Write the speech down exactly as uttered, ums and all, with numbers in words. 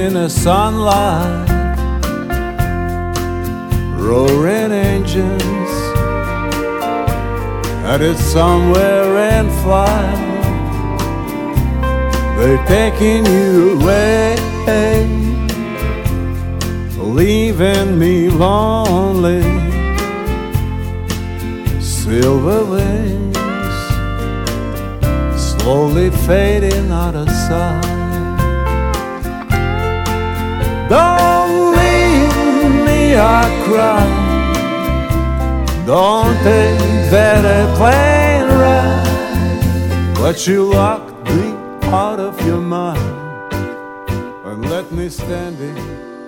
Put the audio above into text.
in the sunlight, roaring engines, headed somewhere in flight. They're taking you away, leaving me lonely. Silver wings slowly fading out of sight. Don't leave me, I cry. Don't take that airplane ride, but you locked me out of your mind and let me standing